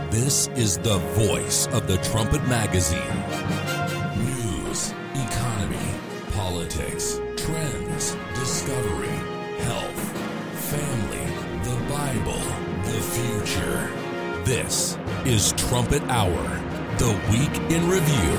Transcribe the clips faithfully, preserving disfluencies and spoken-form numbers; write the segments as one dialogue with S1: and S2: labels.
S1: This is the voice of the Trumpet Magazine. News, economy, politics, trends, discovery, health, family, the Bible, the future. This is Trumpet Hour, the Week in Review.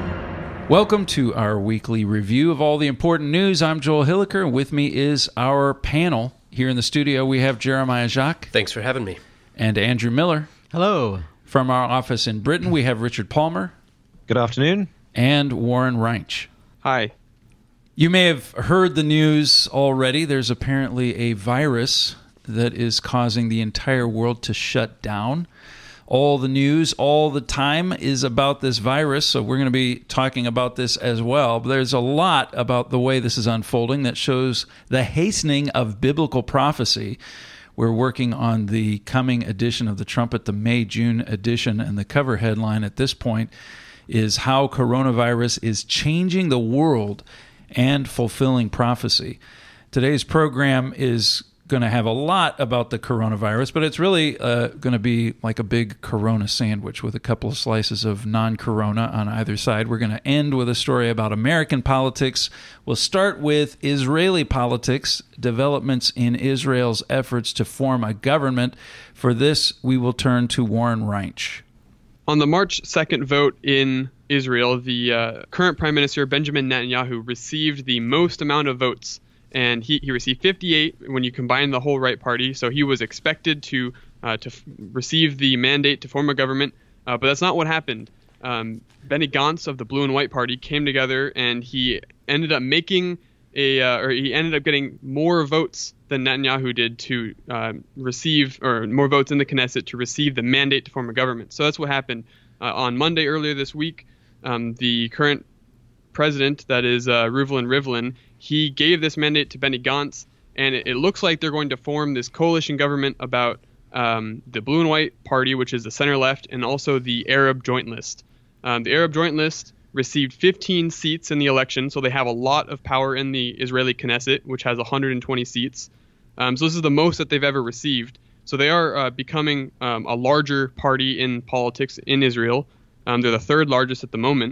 S2: Welcome to our weekly review of all the important news. I'm Joel Hilliker, and with me is our panel. Here in the studio, we have Jeremiah Jacques.
S3: Thanks for having me.
S2: And Andrew Miller.
S4: Hello.
S2: From our office in Britain, we have Richard Palmer.
S5: Good afternoon.
S2: And Warren Reinsch.
S6: Hi.
S2: You may have heard the news already. There's apparently a virus that is causing the entire world to shut down. All the news all the time is about this virus, so we're going to be talking about this as well. But there's a lot about the way this is unfolding that shows the hastening of biblical prophecy. We're working on the coming edition of the Trumpet, the May-June edition, and the cover headline at this point is How Coronavirus is Changing the World and Fulfilling Prophecy. Today's program is going to have a lot about the coronavirus, but it's really uh, going to be like a big Corona sandwich with a couple of slices of non-Corona on either side. We're going to end with a story about American politics. We'll start with Israeli politics, developments in Israel's efforts to form a government. For this, we will turn to Warren Reinsch.
S6: On the March second vote in Israel, the uh, current Prime Minister Benjamin Netanyahu received the most amount of votes. And he, he received fifty-eight when you combine the whole right party. So he was expected to uh, to f- receive the mandate to form a government. Uh, but that's not what happened. Um, Benny Gantz of the Blue and White Party came together, and he ended up making a uh, or he ended up getting more votes than Netanyahu did to uh, receive or more votes in the Knesset to receive the mandate to form a government. So that's what happened uh, on Monday earlier this week. Um, the current president, that is uh, Reuven Rivlin, he gave this mandate to Benny Gantz, and it, it looks like they're going to form this coalition government about um, the Blue and White Party, which is the center left, and also the Arab Joint List. Um, the Arab Joint List received fifteen seats in the election, so they have a lot of power in the Israeli Knesset, which has one hundred twenty seats. Um, so this is the most that they've ever received. So they are uh, becoming um, a larger party in politics in Israel. Um, they're the third largest at the moment.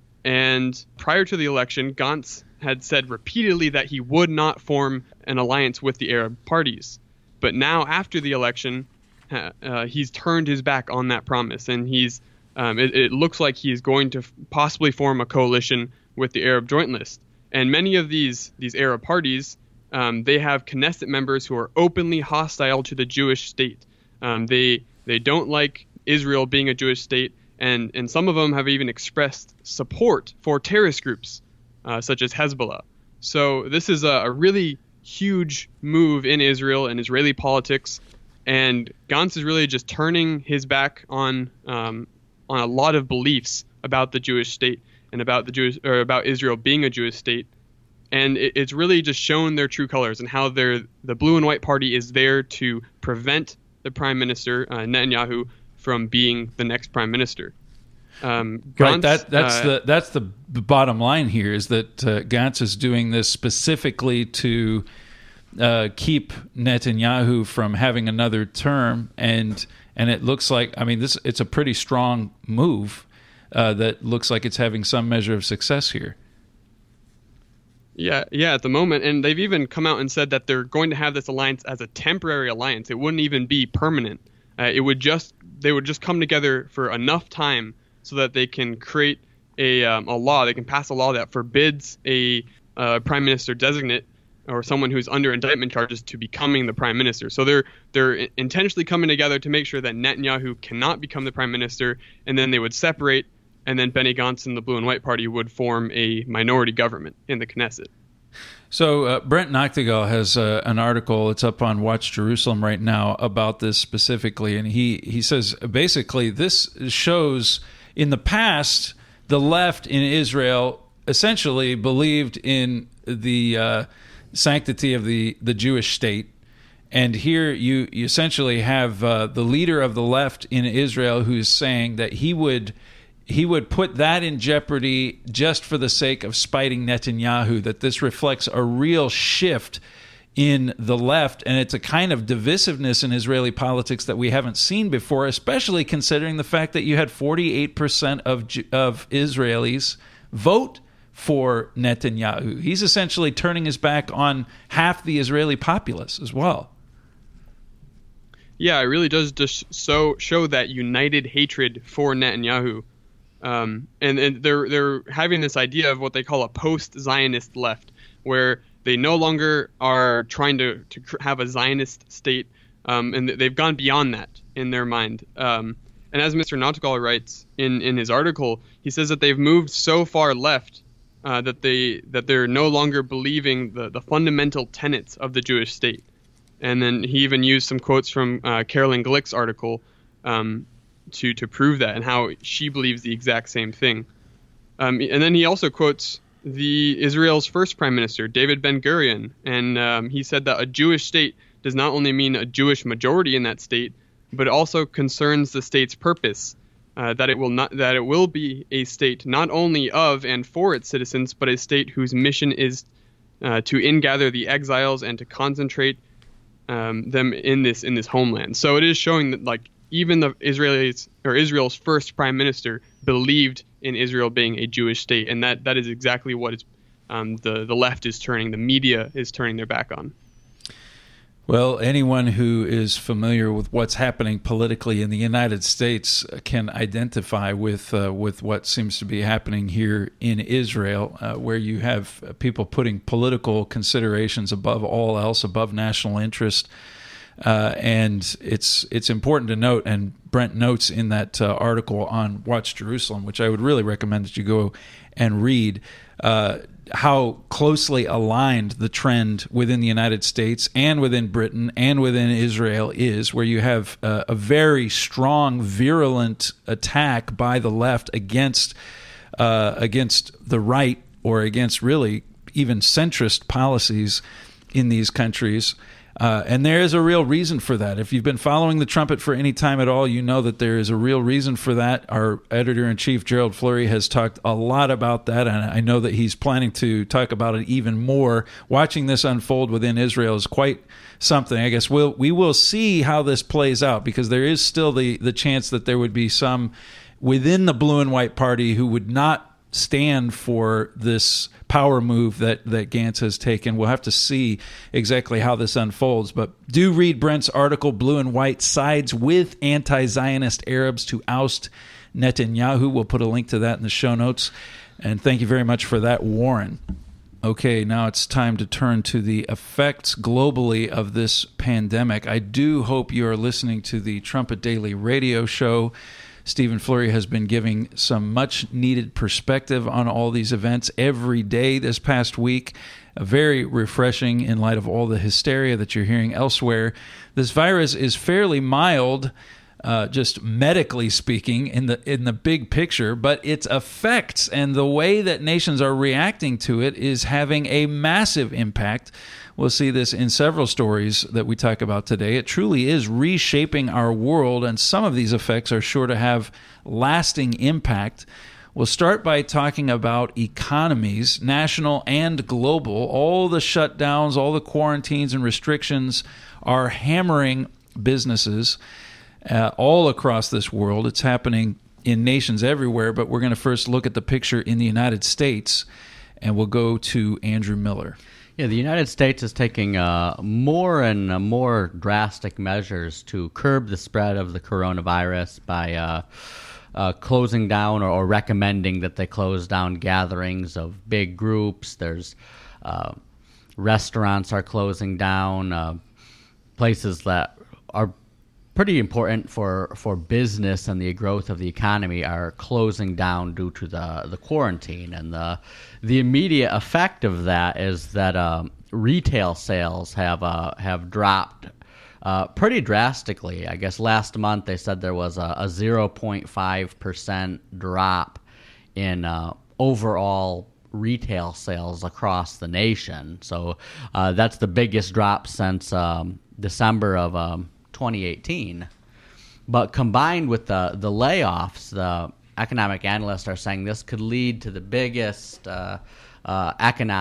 S6: And prior to the election, Gantz had said repeatedly that he would not form an alliance with the Arab parties. But now, after the election, uh, he's turned his back on that promise, and he's um, it, it looks like he's going to f- possibly form a coalition with the Arab Joint List. And many of these these Arab parties, um, they have Knesset members who are openly hostile to the Jewish state. Um, they they don't like Israel being a Jewish state. And, and some of them have even expressed support for terrorist groups, uh, such as Hezbollah. So this is a, a really huge move in Israel and Israeli politics. And Gantz is really just turning his back on um, on a lot of beliefs about the Jewish state and about the Jewish or about Israel being a Jewish state. And it, it's really just shown their true colors and how they're, the Blue and White Party is there to prevent the Prime Minister, uh, Netanyahu, from being the next prime minister. Um, Gantz,
S2: right, that, that's
S6: uh,
S2: the that's the bottom line here is that uh, Gantz is doing this specifically to uh, keep Netanyahu from having another term, and and it looks like I mean this it's a pretty strong move uh, that looks like it's having some measure of success here.
S6: Yeah, yeah, at the moment, and they've even come out and said that they're going to have this alliance as a temporary alliance. It wouldn't even be permanent. Uh, it would just they would just come together for enough time so that they can create a um, a law. They can pass a law that forbids a uh, prime minister designate or someone who's under indictment charges to becoming the prime minister. So they're they're intentionally coming together to make sure that Netanyahu cannot become the prime minister, and then they would separate, and then Benny Gantz and the Blue and White Party would form a minority government in the Knesset.
S2: So uh, Brent Noctegal has uh, an article, it's up on Watch Jerusalem right now, about this specifically, and he, he says basically this shows in the past the left in Israel essentially believed in the uh, sanctity of the, the Jewish state, and here you, you essentially have uh, the leader of the left in Israel who's saying that he would he would put that in jeopardy just for the sake of spiting Netanyahu, that this reflects a real shift in the left, and it's a kind of divisiveness in Israeli politics that we haven't seen before, especially considering the fact that you had forty-eight percent of of Israelis vote for Netanyahu. He's essentially turning his back on half the Israeli populace as well.
S6: Yeah, it really does just so show that united hatred for Netanyahu. Um, and, and they're they're having this idea of what they call a post-Zionist left, where they no longer are trying to, to have a Zionist state, um, and they've gone beyond that in their mind. Um, and as Mister Nautgal writes in, in his article, he says that they've moved so far left uh, that they that they're no longer believing the, the fundamental tenets of the Jewish state. And then he even used some quotes from uh, Carolyn Glick's article um, to to prove that, and how she believes the exact same thing. Um, and then he also quotes the Israel's first prime minister, David Ben-Gurion, and um, he said that a Jewish state does not only mean a Jewish majority in that state, but also concerns the state's purpose, uh, that it will not that it will be a state not only of and for its citizens, but a state whose mission is uh, to ingather the exiles and to concentrate um, them in this in this homeland. So it is showing that, like, even the Israelis or Israel's first prime minister believed in Israel being a Jewish state, and that, that is exactly what is, um, the the left is turning, the media is turning their back on.
S2: Well, anyone who is familiar with what's happening politically in the United States can identify with uh, with what seems to be happening here in Israel, uh, where you have people putting political considerations above all else, above national interest. Uh, and it's it's important to note, and Brent notes in that uh, article on Watch Jerusalem, which I would really recommend that you go and read, uh, how closely aligned the trend within the United States and within Britain and within Israel is, where you have uh, a very strong, virulent attack by the left against uh, against the right, or against really even centrist policies in these countries. Uh, and there is a real reason for that. If you've been following the Trumpet for any time at all, you know that there is a real reason for that. Our editor-in-chief, Gerald Fleury, has talked a lot about that, and I know that he's planning to talk about it even more. Watching this unfold within Israel is quite something. I guess we'll, we will see how this plays out, because there is still the, the chance that there would be some within the blue and white party who would not stand for this power move that, that Gantz has taken. We'll have to see exactly how this unfolds. But do read Brent's article, Blue and White Sides with Anti-Zionist Arabs to Oust Netanyahu. We'll put a link to that in the show notes. And thank you very much for that, Warren. Okay, now it's time to turn to the effects globally of this pandemic. I do hope you are listening to the Trumpet Daily radio show. Stephen Fleury has been giving some much-needed perspective on all these events every day this past week. Very refreshing in light of all the hysteria that you're hearing elsewhere. This virus is fairly mild, uh, just medically speaking, in the in the big picture, but its effects and the way that nations are reacting to it is having a massive impact. We'll see this in several stories that we talk about today. It truly is reshaping our world, and some of these effects are sure to have lasting impact. We'll start by talking about economies, national and global. All the shutdowns, all the quarantines and restrictions are hammering businesses uh, all across this world. It's happening in nations everywhere, but we're going to first look at the picture in the United States, and we'll go to Andrew Miller.
S3: Yeah, the United States is taking uh, more and uh, more drastic measures to curb the spread of the coronavirus by uh, uh, closing down or, or recommending that they close down gatherings of big groups. There's uh, restaurants are closing down, uh, places that are pretty important for, for business and the growth of the economy are closing down due to the, the quarantine. And the the immediate effect of that is that um, retail sales have uh, have dropped uh, pretty drastically. I guess last month they said there was a, a zero point five percent drop in uh, overall retail sales across the nation. So uh, that's the biggest drop since um, December of um, twenty eighteen. But combined with the, the layoffs, the economic analysts are saying this could lead to the biggest uh, uh, economic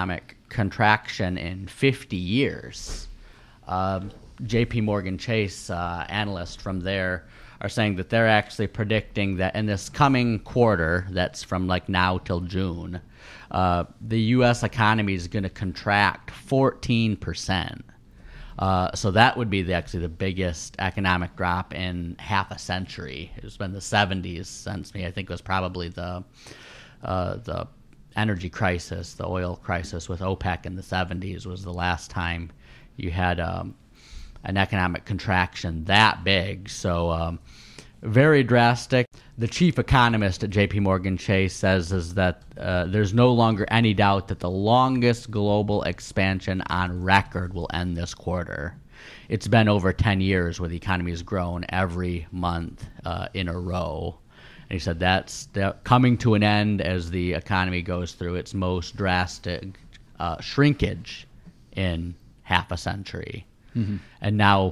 S3: contraction in fifty years. Uh, J P Morgan Chase uh, analysts from there are saying that they're actually predicting that in this coming quarter, that's from like now till June, uh, the U S economy is going to contract fourteen percent. Uh, so that would be the, actually the biggest economic drop in half a century. It's been the seventies since me. I think it was probably the uh, the energy crisis, the oil crisis with OPEC in the seventies was the last time you had um, an economic contraction that big. So um, very drastic. The chief economist at J P Morgan Chase says is that uh, there's no longer any doubt that the longest global expansion on record will end this quarter. It's been over ten years where the economy has grown every month uh, in a row. And he said that's coming to an end as the economy goes through its most drastic uh, shrinkage in half a century. Mm-hmm. And now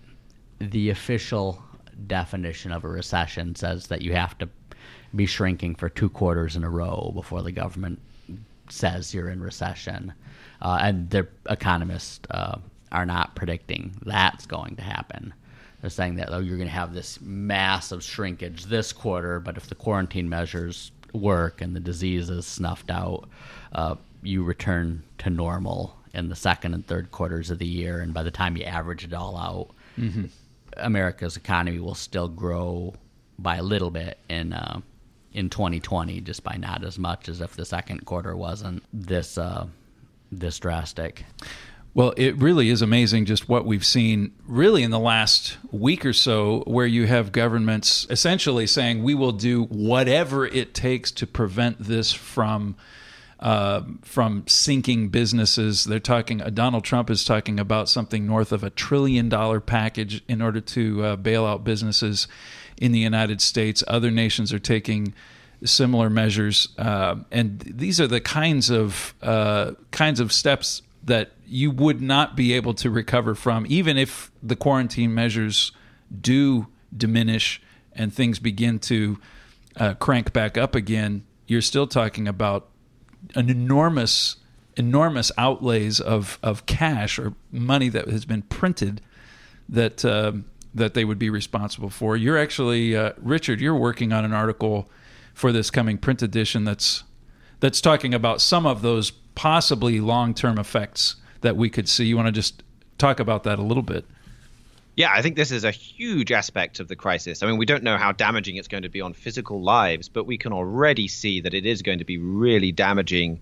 S3: the official definition of a recession says that you have to be shrinking for two quarters in a row before the government says you're in recession. Uh, and the economists uh, are not predicting that's going to happen. They're saying that oh, you're going to have this massive shrinkage this quarter, but if the quarantine measures work and the disease is snuffed out, uh, you return to normal in the second and third quarters of the year. And by the time you average it all out, mm-hmm. America's economy will still grow by a little bit in uh, in twenty twenty, just by not as much as if the second quarter wasn't this uh, this drastic.
S2: Well, it really is amazing just what we've seen really in the last week or so, where you have governments essentially saying we will do whatever it takes to prevent this from uh, from sinking businesses. They're talking, uh, Donald Trump is talking about something north of a trillion dollar package in order to uh, bail out businesses in the United States. Other nations are taking similar measures. Uh, and these are the kinds of uh, kinds of steps that you would not be able to recover from, even if the quarantine measures do diminish and things begin to uh, crank back up again. You're still talking about an enormous, enormous outlays of, of cash or money that has been printed that uh, that they would be responsible for. You're actually, uh, Richard, you're working on an article for this coming print edition that's that's talking about some of those possibly long-term effects that we could see. You want to just talk about that a little bit?
S4: Yeah, I think this is a huge aspect of the crisis. I mean, we don't know how damaging it's going to be on physical lives, but we can already see that it is going to be really damaging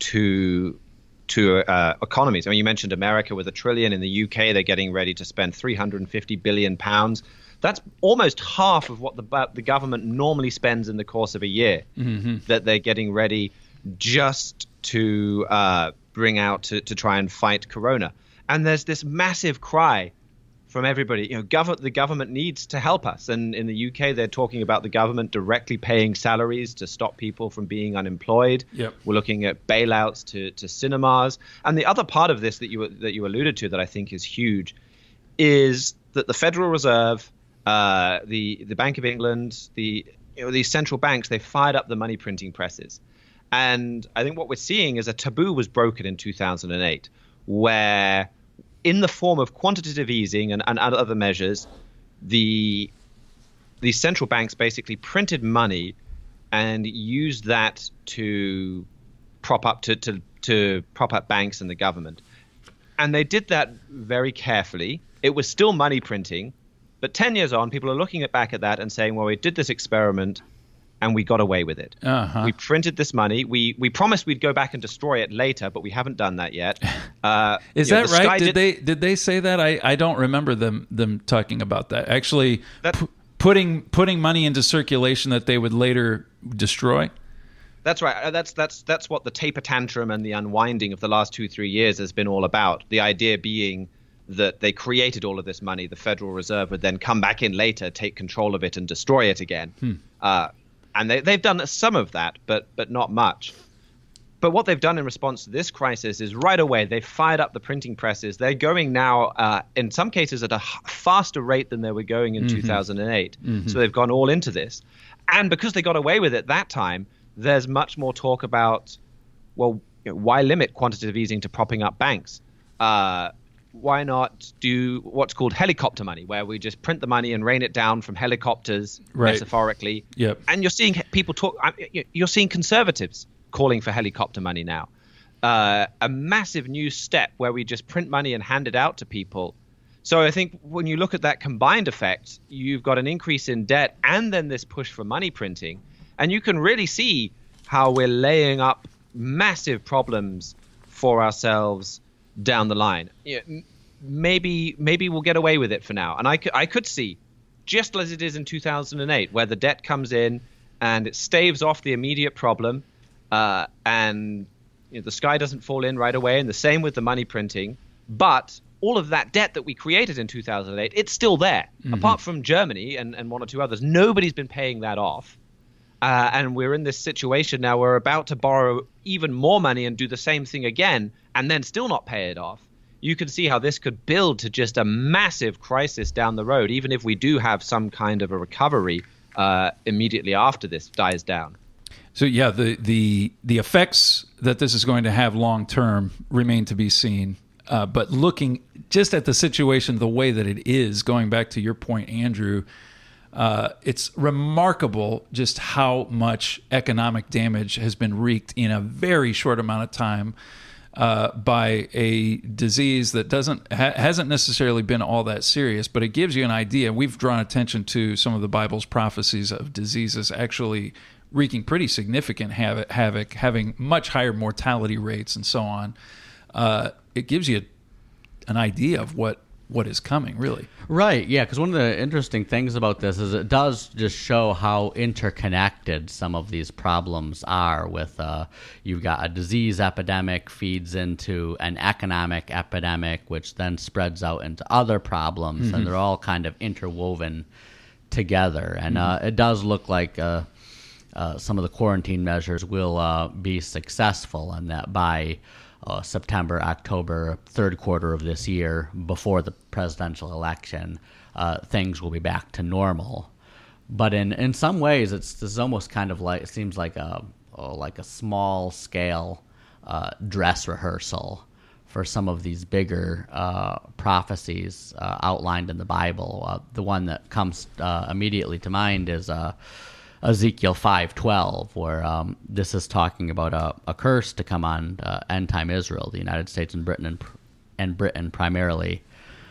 S4: to to uh, economies. I mean, you mentioned America with a trillion. In the U K, they're getting ready to spend three hundred fifty billion pounds. That's almost half of what the the government normally spends in the course of a year, mm-hmm. that they're getting ready just to uh, bring out to, to try and fight corona. And there's this massive cry from everybody, you know, gov- the government needs to help us. And in the U K, they're talking about the government directly paying salaries to stop people from being unemployed.
S2: Yep.
S4: We're looking at bailouts to, to cinemas. And the other part of this that you that you alluded to that I think is huge is that the Federal Reserve, uh, the the Bank of England, the you know, these central banks, they fired up the money printing presses. And I think what we're seeing is a taboo was broken in two thousand eight, where in the form of quantitative easing and, and other measures, the the central banks basically printed money and used that to prop up to, to, to prop up banks and the government. And they did that very carefully. It was still money printing, but ten years on, people are looking at back at that and saying, well, we did this experiment and we got away with it. Uh-huh. We printed this money. We we promised we'd go back and destroy it later, but we haven't done that yet. Uh,
S2: Is that know, right? Did, did they did they say that? I, I don't remember them them talking about that. Actually, that, p- putting putting money into circulation that they would later destroy.
S4: That's right. That's that's that's what the taper tantrum and the unwinding of the last two three years has been all about. The idea being that they created all of this money. The Federal Reserve would then come back in later, take control of it, and destroy it again. Hmm. Uh, And they, they've done some of that, but but not much. But what they've done in response to this crisis is right away they've fired up the printing presses. They're going now, uh, in some cases, at a faster rate than they were going in mm-hmm. two thousand eight. Mm-hmm. So they've gone all into this. And because they got away with it that time, there's much more talk about, well, you know, why limit quantitative easing to propping up banks? Uh, why not do what's called helicopter money, where we just print the money and rain it down from helicopters,
S2: right.
S4: metaphorically?
S2: Yep.
S4: And you're seeing people talk. You're seeing conservatives calling for helicopter money now. Uh, a massive new step where we just print money and hand it out to people. So I think when you look at that combined effect, you've got an increase in debt and then this push for money printing, and you can really see how we're laying up massive problems for ourselves down the line. You know, maybe maybe we'll get away with it for now. And I could, I could see, just as it is in two thousand eight, where the debt comes in and it staves off the immediate problem, uh, and you know, the sky doesn't fall in right away, and the same with the money printing. But all of that debt that we created in two thousand eight, it's still there. Mm-hmm. Apart from Germany and, and one or two others, nobody's been paying that off. Uh, and we're in this situation now. We're about to borrow even more money and do the same thing again, and then still not pay it off. You can see how this could build to just a massive crisis down the road, even if we do have some kind of a recovery uh, immediately after this dies down.
S2: So yeah, the the the effects that this is going to have long term remain to be seen. Uh, but looking just at the situation the way that it is, going back to your point, Andrew, uh, it's remarkable just how much economic damage has been wreaked in a very short amount of time uh, by a disease that doesn't ha- hasn't necessarily been all that serious, but it gives you an idea. We've drawn attention to some of the Bible's prophecies of diseases actually wreaking pretty significant havoc, havoc having much higher mortality rates and so on. Uh, it gives you an idea of what, what is coming, really.
S3: Right, yeah, because one of the interesting things about this is it does just show how interconnected some of these problems are with, uh, you've got a disease epidemic feeds into an economic epidemic, which then spreads out into other problems, mm-hmm. and they're all kind of interwoven together. And mm-hmm. uh, it does look like uh, uh, some of the quarantine measures will uh, be successful, and that by Uh, September, October, third quarter of this year, before the presidential election, uh, things will be back to normal. But in, in some ways, it's this is almost kind of like it seems like a oh, like a small scale uh, dress rehearsal for some of these bigger uh, prophecies uh, outlined in the Bible. Uh, the one that comes uh, immediately to mind is Uh, Ezekiel five twelve, where um, this is talking about a, a curse to come on uh, end-time Israel, the United States and Britain, and, and Britain primarily,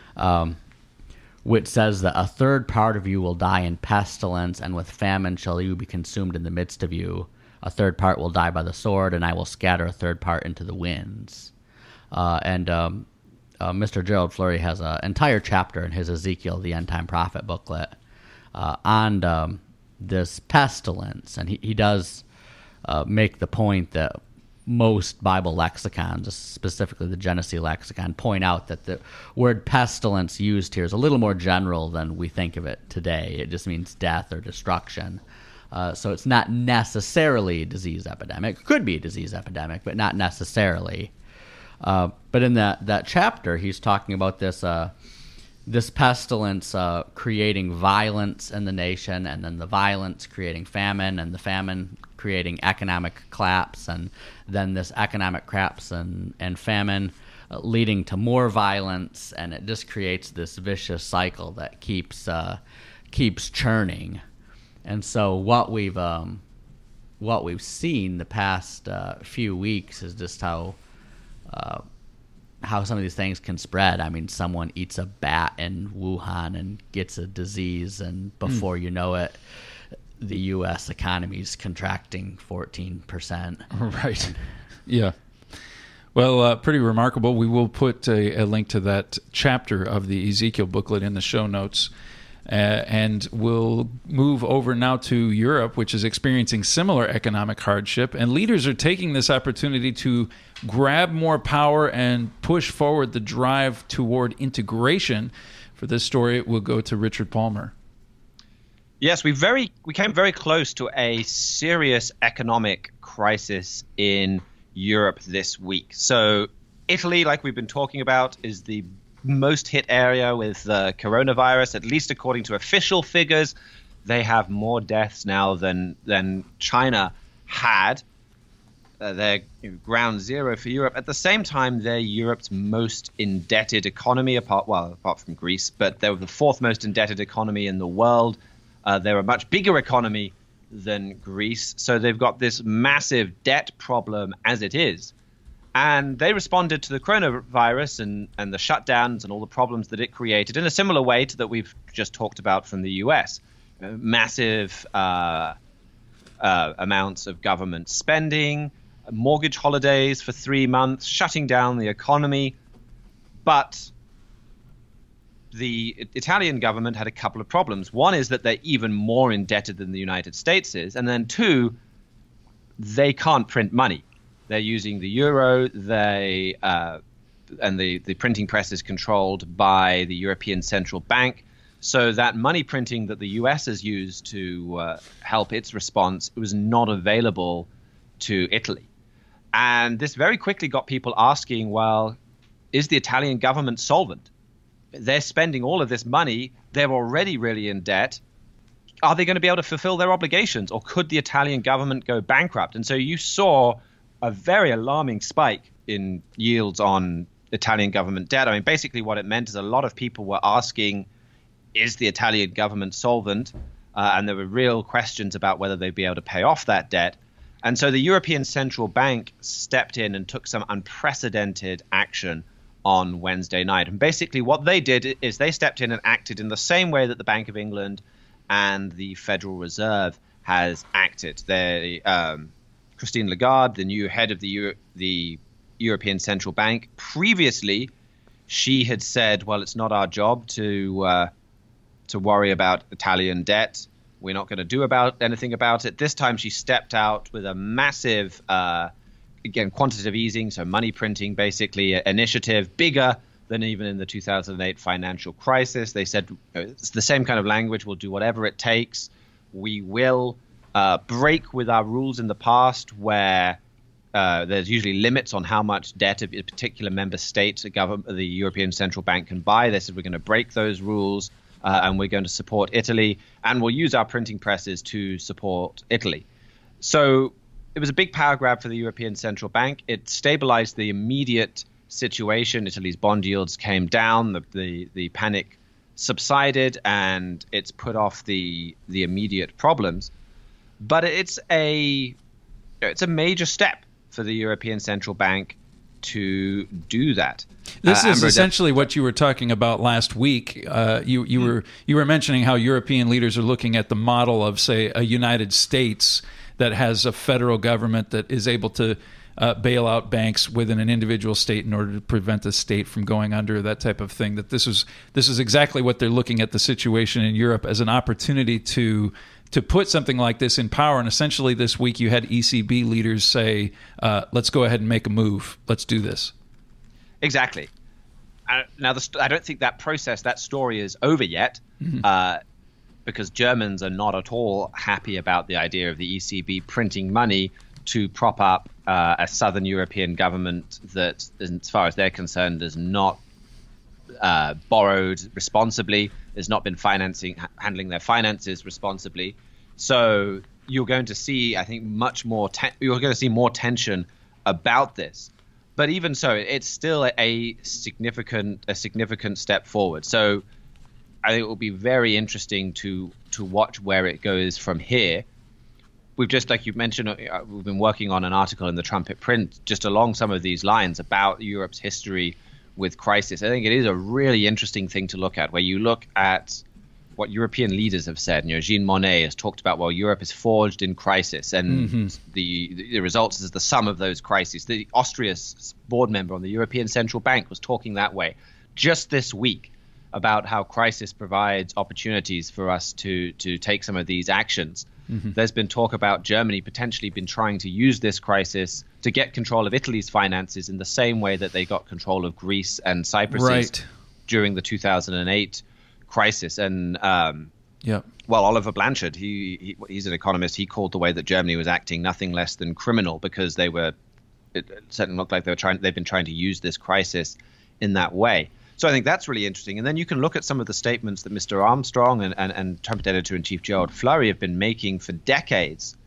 S3: um, which says that a third part of you will die in pestilence, and with famine shall you be consumed in the midst of you. A third part will die by the sword, and I will scatter a third part into the winds. Uh, and um, uh, Mister Gerald Flurry has an entire chapter in his Ezekiel, the End-Time Prophet booklet, uh, on Um, this pestilence, and he, he does uh, make the point that most Bible lexicons, specifically the Genesee lexicon, point out that the word pestilence used here is a little more general than we think of it today. It just means death or destruction. Uh, so it's not necessarily a disease epidemic. It could be a disease epidemic, but not necessarily. Uh, but in that, that chapter, he's talking about this uh, this pestilence uh, creating violence in the nation, and then the violence creating famine, and the famine creating economic collapse, and then this economic collapse and, and famine uh, leading to more violence, and it just creates this vicious cycle that keeps uh, keeps churning. And so what we've um, what we've seen the past uh, few weeks is just how uh, how some of these things can spread. I mean, someone eats a bat in Wuhan and gets a disease, and before mm. you know it, the U S economy is contracting fourteen percent.
S2: Right. Yeah. Well, uh, pretty remarkable. We will put a, a link to that chapter of the Ezekiel booklet in the show notes. Uh, and we'll move over now to Europe, which is experiencing similar economic hardship. And leaders are taking this opportunity to grab more power and push forward the drive toward integration. For this story, we'll go to Richard Palmer.
S4: Yes, we very we came very close to a serious economic crisis in Europe this week. So Italy, like we've been talking about, is the most hit area with the coronavirus, at least according to official figures. They have more deaths now than than China had. uh, they're you know, ground zero for Europe. At the same time, they're Europe's most indebted economy, apart well, apart from Greece, but they're the fourth most indebted economy in the world. Uh, they're a much bigger economy than Greece, so they've got this massive debt problem as it is. And they responded to the coronavirus and, and the shutdowns and all the problems that it created in a similar way to that we've just talked about from the U S. Uh, massive uh, uh, amounts of government spending, mortgage holidays for three months, shutting down the economy. But the Italian government had a couple of problems. One is that they're even more indebted than the United States is. And then two, they can't print money. They're using the euro, they uh, and the, the printing press is controlled by the European Central Bank. So that money printing that the U S has used to uh, help its response was not available to Italy. And this very quickly got people asking, well, is the Italian government solvent? They're spending all of this money. They're already really in debt. Are they going to be able to fulfill their obligations, or could the Italian government go bankrupt? And so you saw a very alarming spike in yields on Italian government debt. I mean, basically what it meant is a lot of people were asking, is the Italian government solvent? Uh, and there were real questions about whether they'd be able to pay off that debt. And so the European Central Bank stepped in and took some unprecedented action on Wednesday night. And basically what they did is they stepped in and acted in the same way that the Bank of England and the Federal Reserve has acted. They um, Christine Lagarde, the new head of the Euro- the European Central Bank, previously she had said, well, it's not our job to uh, to worry about Italian debt. We're not going to do about anything about it. This time she stepped out with a massive, uh, again, quantitative easing, so money printing, basically, uh, initiative, bigger than even in the two thousand eight financial crisis. They said, it's the same kind of language, we'll do whatever it takes. We will Uh, break with our rules in the past where uh, there's usually limits on how much debt a particular member state, a government, the European Central Bank can buy. They said we're going to break those rules uh, and we're going to support Italy, and we'll use our printing presses to support Italy. So it was a big power grab for the European Central Bank. It stabilized the immediate situation. Italy's bond yields came down, the, the, the panic subsided, and it's put off the the immediate problems. But it's a it's a major step for the European Central Bank to do that.
S2: This
S4: uh,
S2: is
S4: Amber,
S2: essentially what you were talking about last week. Uh, you you mm-hmm. were you were mentioning how European leaders are looking at the model of, say, a United States that has a federal government that is able to uh, bail out banks within an individual state in order to prevent the state from going under, that type of thing. That this is this is exactly what they're looking at the situation in Europe as an opportunity to. to put something like this in power. And essentially this week you had E C B leaders say, uh, let's go ahead and make a move. Let's do this.
S4: Exactly. Uh, now, the st- I don't think that process, that story is over yet, mm-hmm. uh, because Germans are not at all happy about the idea of the E C B printing money to prop up uh, a southern European government that, as far as they're concerned, is not uh, borrowed responsibly, has not been financing, ha- handling their finances responsibly. So you're going to see, I think, much more. Te- you're going to see more tension about this. But even so, it's still a significant a significant step forward. So I think it will be very interesting to to watch where it goes from here. We've just, like you mentioned, we've been working on an article in the Trumpet Print just along some of these lines about Europe's history with crisis. I think it is a really interesting thing to look at, where you look at what European leaders have said. You know, Jean Monnet has talked about, well, Europe is forged in crisis, and mm-hmm. the the results is the sum of those crises. The Austria's board member on the European Central Bank was talking that way just this week about how crisis provides opportunities for us to to take some of these actions. Mm-hmm. There's been talk about Germany potentially been trying to use this crisis to get control of Italy's finances in the same way that they got control of Greece and Cyprus
S2: right.
S4: during the two thousand eight crisis. And um,
S2: yeah,
S4: well, Oliver Blanchard, he, he he's an economist. He called the way that Germany was acting nothing less than criminal, because they were it certainly looked like they were trying. They've been trying to use this crisis in that way. So I think that's really interesting. And then you can look at some of the statements that Mister Armstrong and, and, and Trumpet Editor-in-Chief Gerald Flurry have been making for decades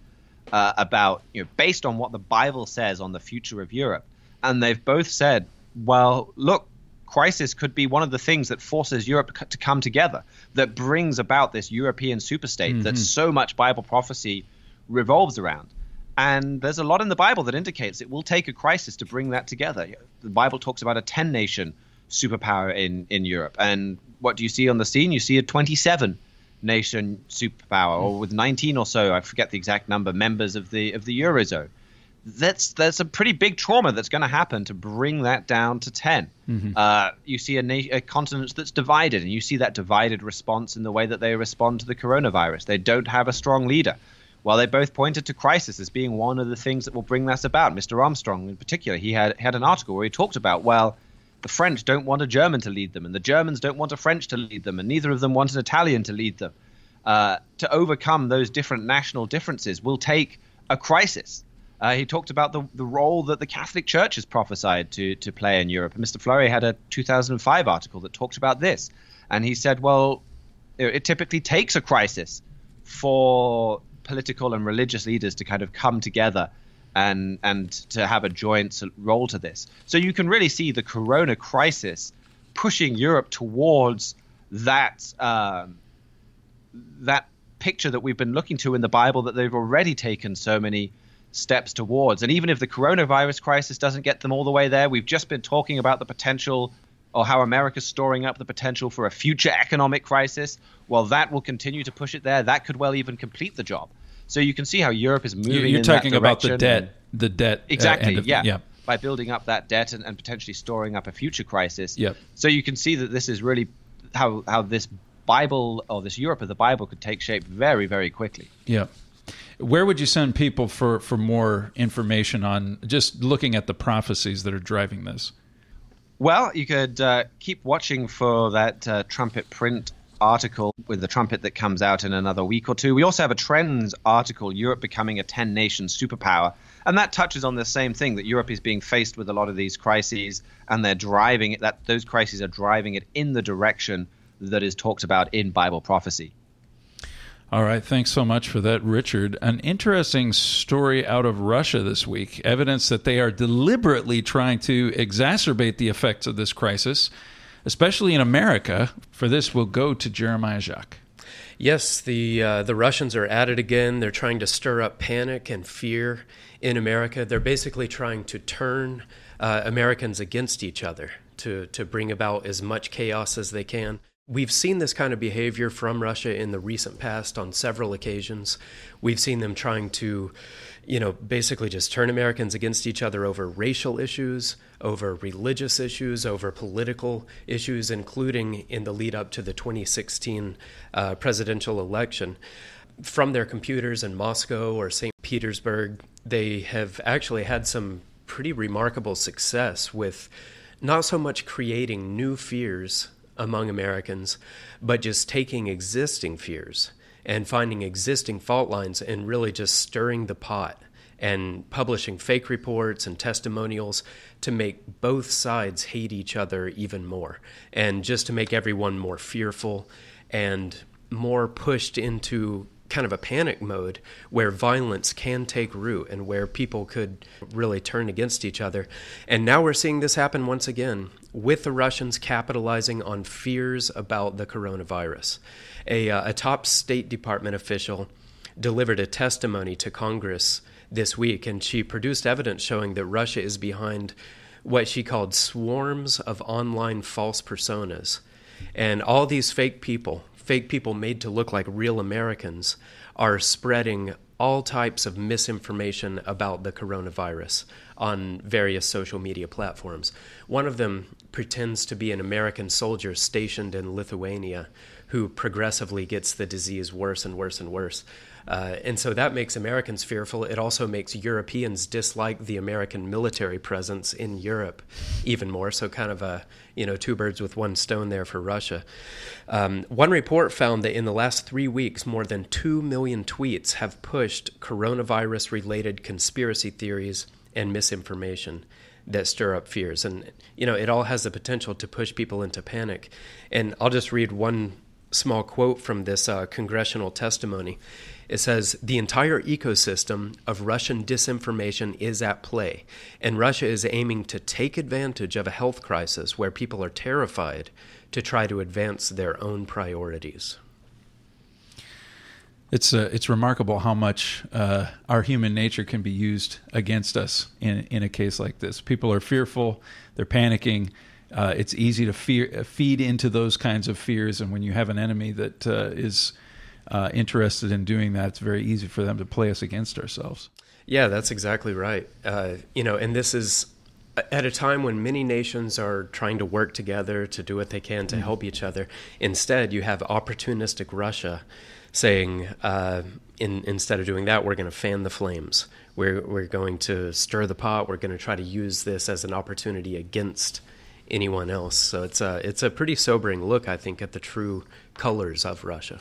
S4: uh, about, you know, based on what the Bible says on the future of Europe. And they've both said, well, look, crisis could be one of the things that forces Europe to come together, that brings about this European superstate mm-hmm. that so much Bible prophecy revolves around. And there's a lot in the Bible that indicates it will take a crisis to bring that together. The Bible talks about a ten-nation superpower in, in Europe. And what do you see on the scene? You see a twenty-seven-nation superpower, or with nineteen or so, I forget the exact number, members of the of the Eurozone. That's there's a pretty big trauma that's going to happen to bring that down to ten. Mm-hmm. Uh, you see a, na- a continent that's divided, and you see that divided response in the way that they respond to the coronavirus. They don't have a strong leader. Well, they both pointed to crisis as being one of the things that will bring this about. Mister Armstrong, in particular, he had had an article where he talked about, well, the French don't want a German to lead them, and the Germans don't want a French to lead them, and neither of them want an Italian to lead them. Uh, to overcome those different national differences will take a crisis. Uh, he talked about the, the role that the Catholic Church has prophesied to, to play in Europe. And Mister Fleury had a two thousand five article that talked about this. And he said, well, it, it typically takes a crisis for political and religious leaders to kind of come together and and to have a joint role to this. So you can really see the corona crisis pushing Europe towards that um, that picture that we've been looking to in the Bible, that they've already taken so many steps towards. And even if the coronavirus crisis doesn't get them all the way there, we've just been talking about the potential, or how America's storing up the potential for a future economic crisis. Well, that will continue to push it there. That could well even complete the job. So you can see how Europe is moving.
S2: You're
S4: in
S2: talking
S4: that
S2: about the
S4: direction.
S2: debt, the debt.
S4: Exactly.
S2: Uh, of,
S4: yeah.
S2: yeah.
S4: By building up that debt and, and potentially storing up a future crisis.
S2: Yep.
S4: So you can see that this is really how how this Bible, or this Europe of the Bible, could take shape very, very quickly.
S2: Yeah. Where would you send people for, for more information on just looking at the prophecies that are driving this?
S4: Well, you could uh, keep watching for that uh, Trumpet Print article with the trumpet that comes out in another week or two. We also have a Trends article, Europe becoming a ten-nation superpower. And that touches on the same thing, that Europe is being faced with a lot of these crises, and they're driving it, that those crises are driving it in the direction that is talked about in Bible prophecy.
S2: All right. Thanks so much for that, Richard. An interesting story out of Russia this week. Evidence that they are deliberately trying to exacerbate the effects of this crisis, especially in America. For this, we'll go to Jeremiah Jacques.
S5: Yes, the uh, the Russians are at it again. They're trying to stir up panic and fear in America. They're basically trying to turn uh, Americans against each other to, to bring about as much chaos as they can. We've seen this kind of behavior from Russia in the recent past on several occasions. We've seen them trying to, you know, basically just turn Americans against each other over racial issues, over religious issues, over political issues, including in the lead up to the twenty sixteen uh, presidential election. From their computers in Moscow or Saint Petersburg, they have actually had some pretty remarkable success with not so much creating new fears among Americans, but just taking existing fears and finding existing fault lines and really just stirring the pot and publishing fake reports and testimonials to make both sides hate each other even more, and just to make everyone more fearful and more pushed into kind of a panic mode where violence can take root and where people could really turn against each other. And now we're seeing this happen once again, with the Russians capitalizing on fears about the coronavirus. A, uh, a top State Department official delivered a testimony to Congress this week, and she produced evidence showing that Russia is behind what she called swarms of online false personas. And all these fake people, fake people made to look like real Americans, are spreading all types of misinformation about the coronavirus on various social media platforms. One of them pretends to be an American soldier stationed in Lithuania who progressively gets the disease worse and worse and worse. Uh, and so that makes Americans fearful. It also makes Europeans dislike the American military presence in Europe even more. So kind of a, you know, two birds with one stone there for Russia. Um, one report found that in the last three weeks, more than two million tweets have pushed coronavirus-related conspiracy theories and misinformation that stir up fears. And, you know, it all has the potential to push people into panic. And I'll just read one small quote from this uh, congressional testimony. It says, the entire ecosystem of Russian disinformation is at play, and Russia is aiming to take advantage of a health crisis where people are terrified to try to advance their own priorities.
S2: It's uh, it's remarkable how much uh, our human nature can be used against us in in a case like this. People are fearful, they're panicking. Uh, it's easy to fear, feed into those kinds of fears, and when you have an enemy that uh, is uh, interested in doing that, it's very easy for them to play us against ourselves.
S5: Yeah, that's exactly right. Uh, you know, and this is at a time when many nations are trying to work together to do what they can to mm-hmm. help each other. Instead, you have opportunistic Russia saying, uh, in, instead of doing that, we're going to fan the flames. We're we're going to stir the pot. We're going to try to use this as an opportunity against anyone else. So it's a it's a pretty sobering look, I think, at the true colors of Russia.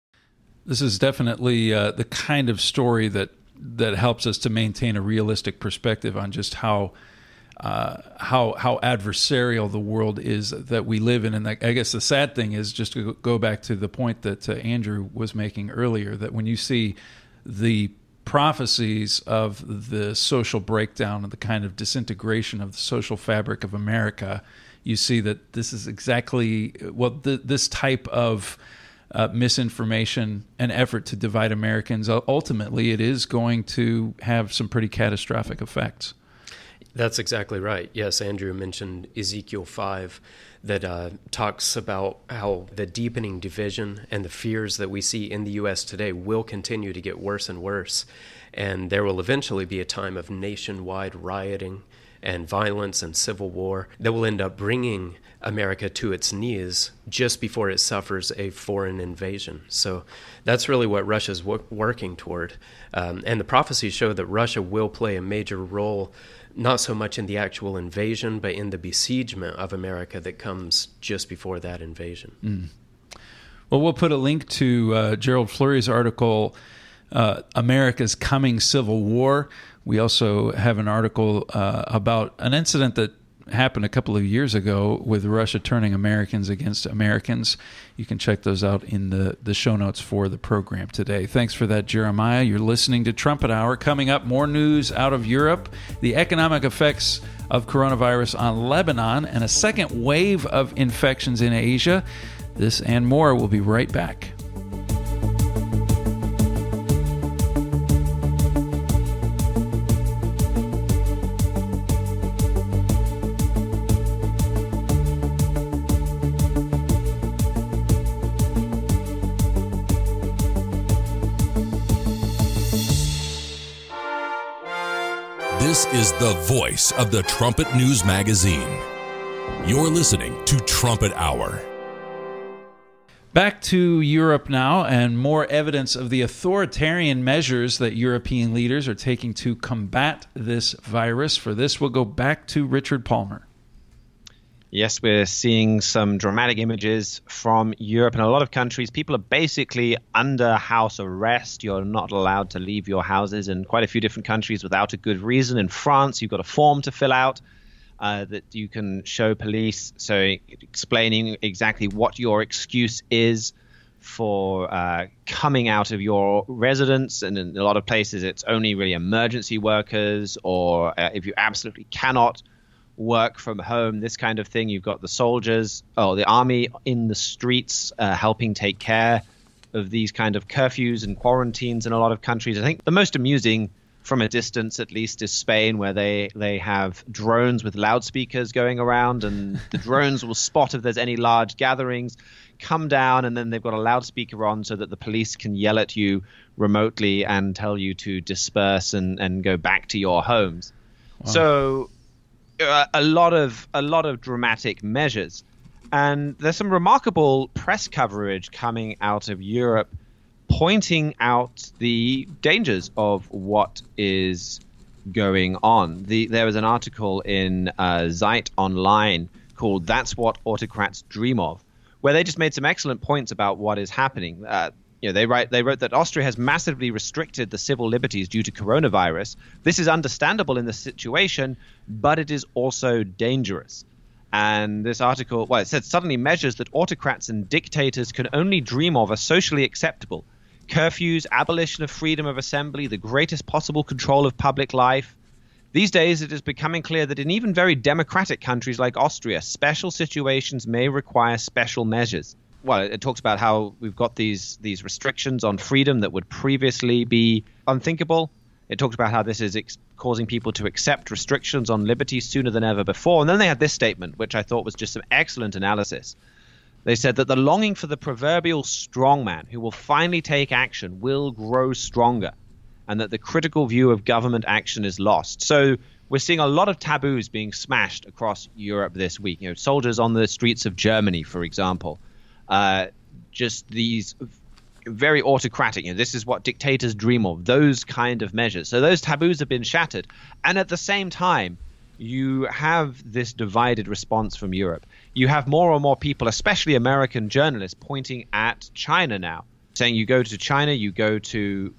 S2: This is definitely uh, the kind of story that that helps us to maintain a realistic perspective on just how uh, how how adversarial the world is that we live in. And I guess the sad thing is, just to go back to the point that uh, Andrew was making earlier, that when you see the prophecies of the social breakdown and the kind of disintegration of the social fabric of America, you see that this is exactly well the, this type of uh, misinformation and effort to divide Americans. Ultimately, it is going to have some pretty catastrophic effects.
S5: That's exactly right. Yes, Andrew mentioned Ezekiel five that uh, talks about how the deepening division and the fears that we see in the U S today will continue to get worse and worse. And there will eventually be a time of nationwide rioting and violence and civil war that will end up bringing America to its knees just before it suffers a foreign invasion. So that's really what Russia's w- working toward. Um, and the prophecies show that Russia will play a major role, not so much in the actual invasion, but in the besiegement of America that comes just before that invasion.
S2: Mm. Well, we'll put a link to uh, Gerald Flurry's article, uh, America's Coming Civil War. We also have an article uh, about an incident that happened a couple of years ago with Russia turning Americans against Americans. You can check those out in the, the show notes for the program today. Thanks for that, Jeremiah. You're listening to Trumpet Hour. Coming up, more news out of Europe, the economic effects of coronavirus on Lebanon, and a second wave of infections in Asia. This and more. We'll be right back.
S1: This is the voice of the Trumpet News Magazine. You're listening to Trumpet Hour.
S2: Back to Europe now, and more evidence of the authoritarian measures that European leaders are taking to combat this virus. For this, we'll go back to Richard Palmer.
S4: Yes, we're seeing some dramatic images from Europe and a lot of countries. People are basically under house arrest. You're not allowed to leave your houses in quite a few different countries without a good reason. In France, you've got a form to fill out uh, that you can show police, so explaining exactly what your excuse is for uh, coming out of your residence. And in a lot of places, it's only really emergency workers, or uh, if you absolutely cannot work from home, this kind of thing. You've got the soldiers, oh, the army in the streets uh, helping take care of these kind of curfews and quarantines in a lot of countries. I think the most amusing, from a distance at least, is Spain, where they, they have drones with loudspeakers going around, and the drones will spot if there's any large gatherings, come down, and then they've got a loudspeaker on so that the police can yell at you remotely and tell you to disperse and, and go back to your homes. Wow. So Uh, a lot of a lot of dramatic measures, and there's some remarkable press coverage coming out of Europe pointing out the dangers of what is going on. The, there was an article in uh, Zeit Online called "That's What Autocrats Dream Of," where they just made some excellent points about what is happening. Uh, You know, they write. They wrote that Austria has massively restricted the civil liberties due to coronavirus. This is understandable in the situation, but it is also dangerous. And this article, well, it said suddenly measures that autocrats and dictators can only dream of are socially acceptable. Curfews, abolition of freedom of assembly, the greatest possible control of public life. These days, it is becoming clear that in even very democratic countries like Austria, special situations may require special measures. Well, it talks about how we've got these these restrictions on freedom that would previously be unthinkable. It talks about how this is ex- causing people to accept restrictions on liberty sooner than ever before. And then they had this statement, which I thought was just some excellent analysis. They said that the longing for the proverbial strongman who will finally take action will grow stronger, and that the critical view of government action is lost. So we're seeing a lot of taboos being smashed across Europe this week. You know, soldiers on the streets of Germany, for example, uh, just these very autocratic, you know, this is what dictators dream of, those kind of measures. So those taboos have been shattered. And at the same time, you have this divided response from Europe. You have more and more people, especially American journalists, pointing at China now, saying you go to China, you go to,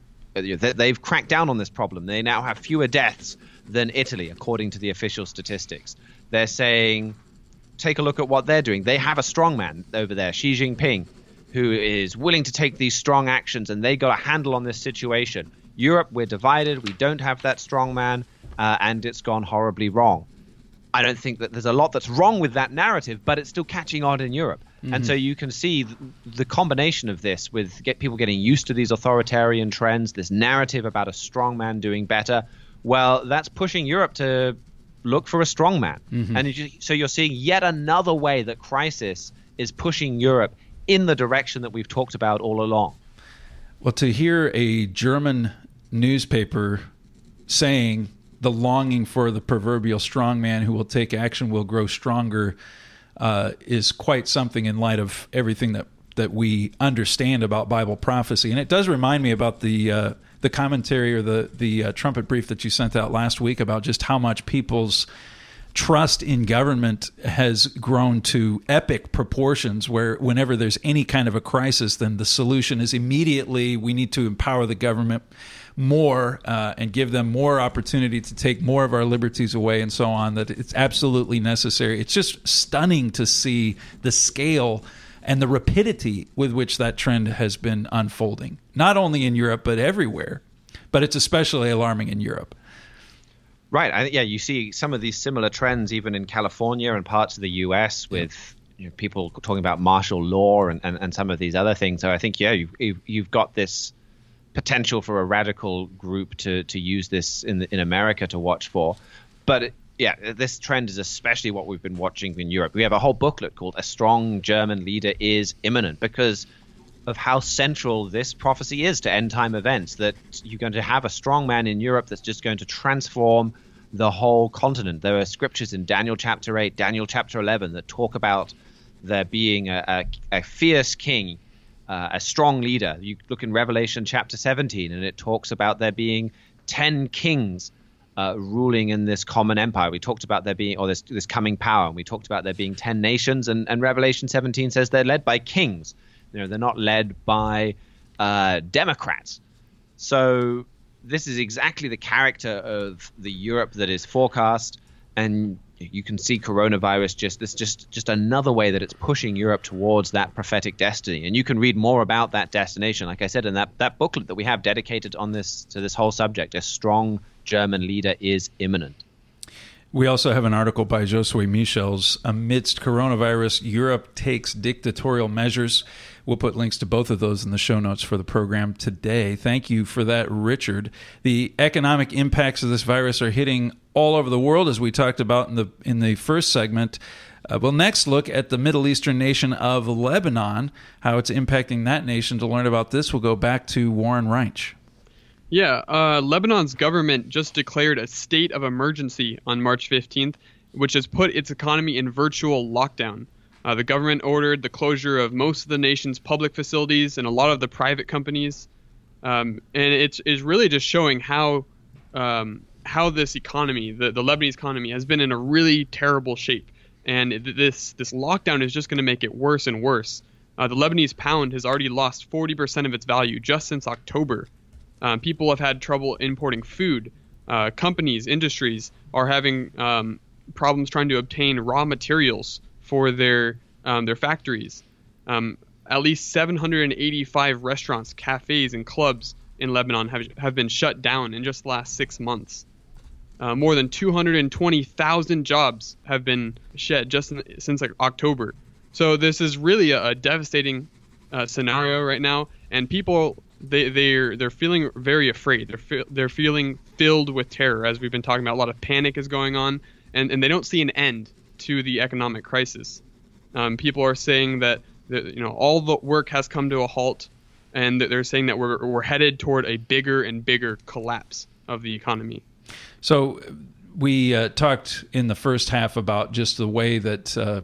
S4: they've cracked down on this problem. They now have fewer deaths than Italy, according to the official statistics. They're saying, take a look at what they're doing. They have a strongman over there, Xi Jinping, who is willing to take these strong actions, and they got a handle on this situation. Europe, we're divided. We don't have that strongman, uh, and it's gone horribly wrong. I don't think that there's a lot that's wrong with that narrative, but it's still catching on in Europe. Mm-hmm. And so you can see th- the combination of this with get people getting used to these authoritarian trends, this narrative about a strongman doing better. Well, that's pushing Europe to look for a strongman. Mm-hmm. And you, so you're seeing yet another way that crisis is pushing Europe in the direction that we've talked about all along.
S2: Well, to hear a German newspaper saying the longing for the proverbial strongman who will take action will grow stronger uh, is quite something in light of everything that, that we understand about Bible prophecy. And it does remind me about the uh, the commentary or the, the uh, trumpet brief that you sent out last week about just how much people's trust in government has grown to epic proportions, where whenever there's any kind of a crisis, then the solution is immediately we need to empower the government more uh, and give them more opportunity to take more of our liberties away and so on, that it's absolutely necessary. It's just stunning to see the scale and the rapidity with which that trend has been unfolding, not only in Europe, but everywhere. But it's especially alarming in Europe.
S4: Right. I, yeah, you see some of these similar trends even in California and parts of the U S with you know, people talking about martial law and, and, and some of these other things. So I think, yeah, you've, you've, you've got this potential for a radical group to, to use this in the, in America to watch for. But it, yeah, this trend is especially what we've been watching in Europe. We have a whole booklet called A Strong German Leader is Imminent, because of how central this prophecy is to end time events, that you're going to have a strong man in Europe that's just going to transform the whole continent. There are scriptures in Daniel chapter eight, Daniel chapter eleven that talk about there being a, a, a fierce king, uh, a strong leader. You look in Revelation chapter seventeen and it talks about there being ten kings uh, ruling in this common empire. We talked about there being, or this, this coming power, and we talked about there being ten nations, and, and Revelation seventeen says they're led by kings. You know, they're not led by uh, Democrats. So this is exactly the character of the Europe that is forecast, and you can see coronavirus just this just just another way that it's pushing Europe towards that prophetic destiny. And you can read more about that destination, like I said, in that, that booklet that we have dedicated on this to this whole subject. A Strong German Leader is Imminent.
S2: We also have an article by Josue Michels, Amidst Coronavirus, Europe Takes Dictatorial Measures. We'll put links to both of those in the show notes for the program today. Thank you for that, Richard. The economic impacts of this virus are hitting all over the world, as we talked about in the in the first segment. Uh, we'll next look at the Middle Eastern nation of Lebanon, how it's impacting that nation. To learn about this, we'll go back to Warren Reinsch.
S6: Yeah, uh, Lebanon's government just declared a state of emergency on March fifteenth, which has put its economy in virtual lockdown. Uh, the government ordered the closure of most of the nation's public facilities and a lot of the private companies. Um, and it's, it's really just showing how um, how this economy, the, the Lebanese economy, has been in a really terrible shape. And this, this lockdown is just going to make it worse and worse. Uh, the Lebanese pound has already lost forty percent of its value just since October. Um, people have had trouble importing food. Uh, companies, industries are having um, problems trying to obtain raw materials for their um, their factories. Um, at least seven hundred eighty-five restaurants, cafes, and clubs in Lebanon have have been shut down in just the last six months. Uh, more than two hundred twenty thousand jobs have been shed just in, since like October. So this is really a, a devastating uh, scenario right now, and people they they're they're feeling very afraid. They're fe- they're feeling filled with terror, as we've been talking about. A lot of panic is going on, and, and they don't see an end to the economic crisis. Um, people are saying that, that you know all the work has come to a halt, and that they're saying that we're we're headed toward a bigger and bigger collapse of the economy.
S2: So we uh, talked in the first half about just the way that uh,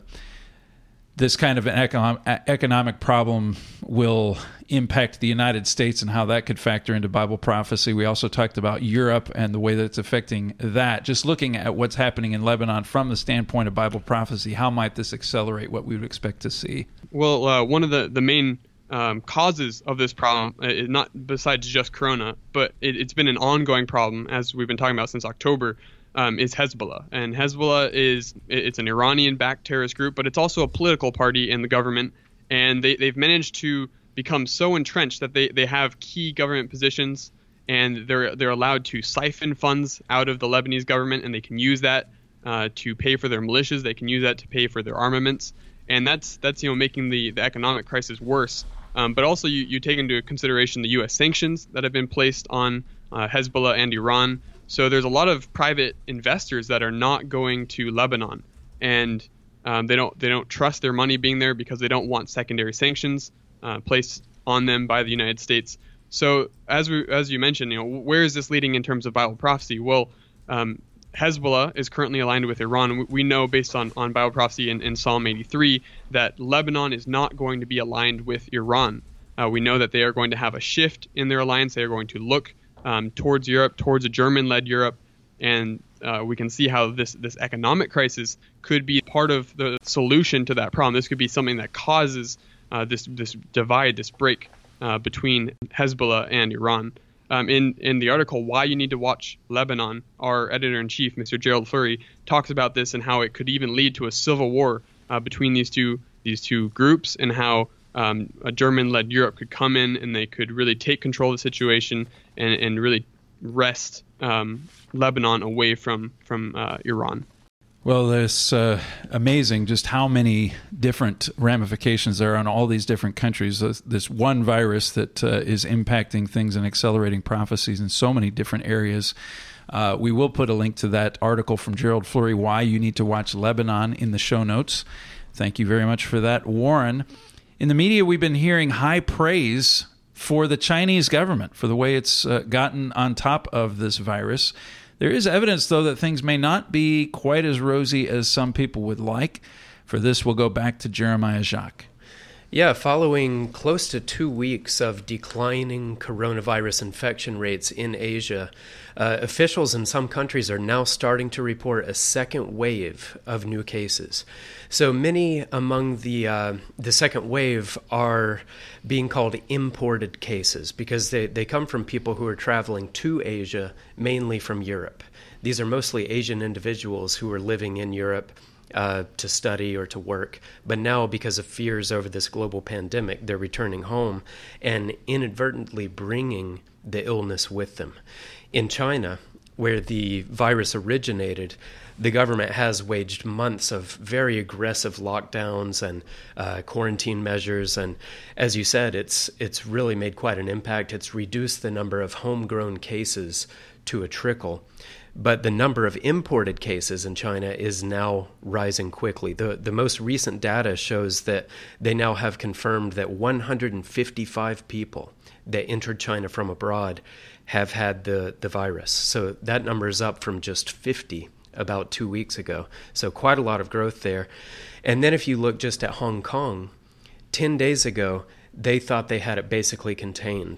S2: this kind of an economic, economic problem will impact the United States and how that could factor into Bible prophecy. We also talked about Europe and the way that it's affecting that. Just looking at what's happening in Lebanon from the standpoint of Bible prophecy, how might this accelerate what we would expect to see?
S6: Well, uh, one of the, the main um, causes of this problem, uh, is not besides just Corona, but it, it's been an ongoing problem, as we've been talking about since October, Um, is Hezbollah. And Hezbollah is it's an Iranian-backed terrorist group, but it's also a political party in the government. And they, they've managed to become so entrenched that they, they have key government positions, and they're they're allowed to siphon funds out of the Lebanese government, and they can use that uh, to pay for their militias. They can use that to pay for their armaments, and that's that's you know making the, the economic crisis worse. Um, but also you, you take into consideration the U S sanctions that have been placed on uh, Hezbollah and Iran. So there's a lot of private investors that are not going to Lebanon, and um, they don't they don't trust their money being there because they don't want secondary sanctions uh, placed on them by the United States. So as we as you mentioned, you know, where is this leading in terms of Bible prophecy? Well, um, Hezbollah is currently aligned with Iran. We know based on, on Bible prophecy in, in Psalm eighty-three that Lebanon is not going to be aligned with Iran. Uh, we know that they are going to have a shift in their alliance. They are going to look Um, towards Europe, towards a German-led Europe, and uh, we can see how this this economic crisis could be part of the solution to that problem. This could be something that causes uh, this this divide, this break uh, between Hezbollah and Iran. Um, in in the article "Why You Need to Watch Lebanon," our editor-in-chief, Mister Gerald Fleury, talks about this and how it could even lead to a civil war uh, between these two these two groups, and how Um, a German-led Europe could come in and they could really take control of the situation and, and really wrest um, Lebanon away from from uh, Iran.
S2: Well, it's uh, amazing just how many different ramifications there are in all these different countries. This, this one virus that uh, is impacting things and accelerating prophecies in so many different areas. Uh, we will put a link to that article from Gerald Fleury, Why You Need to Watch Lebanon, in the show notes. Thank you very much for that, Warren. In the media, we've been hearing high praise for the Chinese government, for the way it's uh, gotten on top of this virus. There is evidence, though, that things may not be quite as rosy as some people would like. For this, we'll go back to Jeremiah Jacques.
S5: Yeah, following close to two weeks of declining coronavirus infection rates in Asia, uh, officials in some countries are now starting to report a second wave of new cases. So many among the uh, the second wave are being called imported cases because they, they come from people who are traveling to Asia, mainly from Europe. These are mostly Asian individuals who are living in Europe Uh, to study or to work. But now, because of fears over this global pandemic, they're returning home and inadvertently bringing the illness with them. In China, where the virus originated, the government has waged months of very aggressive lockdowns and uh, quarantine measures. And as you said, it's it's really made quite an impact. It's reduced the number of homegrown cases to a trickle. But the number of imported cases in China is now rising quickly. The the most recent data shows that they now have confirmed that one hundred fifty-five people that entered China from abroad have had the, the virus. So that number is up from just fifty about two weeks ago. So quite a lot of growth there. And then if you look just at Hong Kong, ten days ago, they thought they had it basically contained.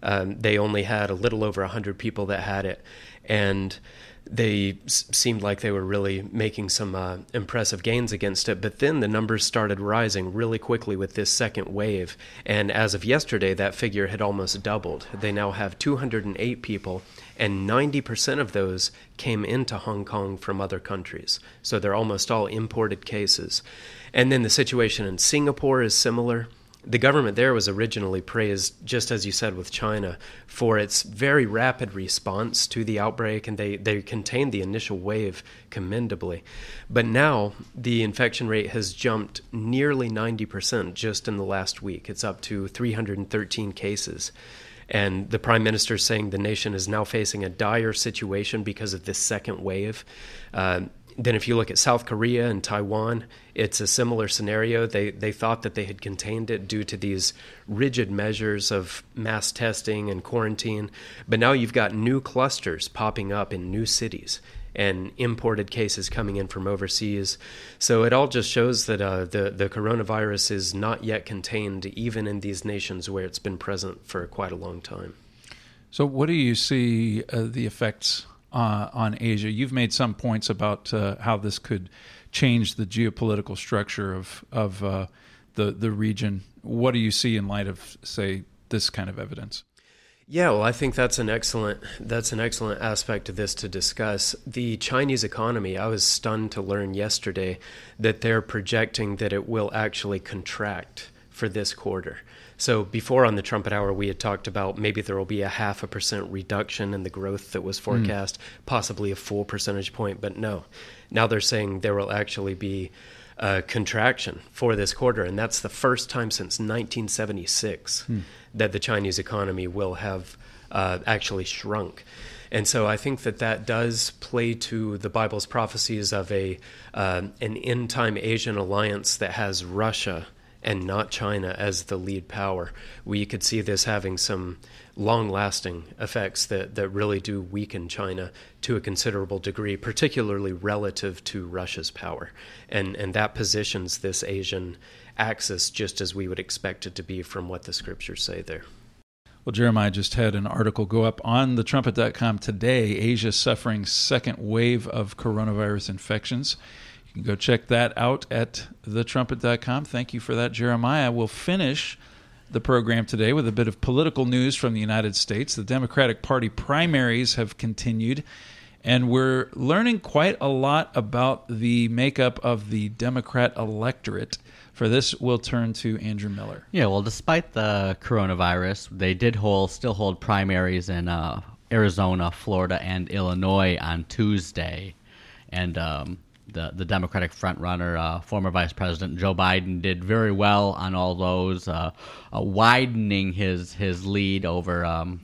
S5: Um, they only had a little over one hundred people that had it, and they s- seemed like they were really making some uh, impressive gains against it. But then the numbers started rising really quickly with this second wave. And as of yesterday, that figure had almost doubled. They now have two hundred eight people, and ninety percent of those came into Hong Kong from other countries. So they're almost all imported cases. And then the situation in Singapore is similar. The government there was originally praised, just as you said with China, for its very rapid response to the outbreak, and they, they contained the initial wave commendably. But now the infection rate has jumped nearly ninety percent just in the last week. It's up to three hundred thirteen cases. And the prime minister is saying the nation is now facing a dire situation because of this second wave. Uh, Then if you look at South Korea and Taiwan, it's a similar scenario. They they thought that they had contained it due to these rigid measures of mass testing and quarantine. But now you've got new clusters popping up in new cities and imported cases coming in from overseas. So it all just shows that uh, the, the coronavirus is not yet contained, even in these nations where it's been present for quite a long time.
S2: So what do you see uh, the effects Uh, on Asia? You've made some points about uh, how this could change the geopolitical structure of of uh, the the region. What do you see in light of, say, this kind of evidence?
S5: Yeah, well, I think that's an excellent that's an excellent aspect of this to discuss. The Chinese economy, I was stunned to learn yesterday that they're projecting that it will actually contract for this quarter. So before on the Trumpet Hour, we had talked about maybe there will be a half a percent reduction in the growth that was forecast, mm. possibly a full percentage point, but no. Now they're saying there will actually be a contraction for this quarter, and that's the first time since nineteen seventy-six mm. that the Chinese economy will have uh, actually shrunk. And so I think that that does play to the Bible's prophecies of a uh, an end-time Asian alliance that has Russia and not China as the lead power. We could see this having some long-lasting effects that, that really do weaken China to a considerable degree, particularly relative to Russia's power. And, and that positions this Asian axis just as we would expect it to be from what the scriptures say there.
S2: Well, Jeremiah just had an article go up on the trumpet dot com today, Asia suffering second wave of coronavirus infections. You can go check that out at the trumpet dot com. Thank you for that, Jeremiah. We'll finish the program today with a bit of political news from the United States. The Democratic Party primaries have continued, and we're learning quite a lot about the makeup of the Democrat electorate. For this, we'll turn to Andrew Miller.
S3: Yeah, well, despite the coronavirus, they did hold still hold primaries in uh, Arizona, Florida, and Illinois on Tuesday. And um, the, the Democratic frontrunner, uh, former Vice President Joe Biden, did very well on all those, uh, uh, widening his, his lead over um,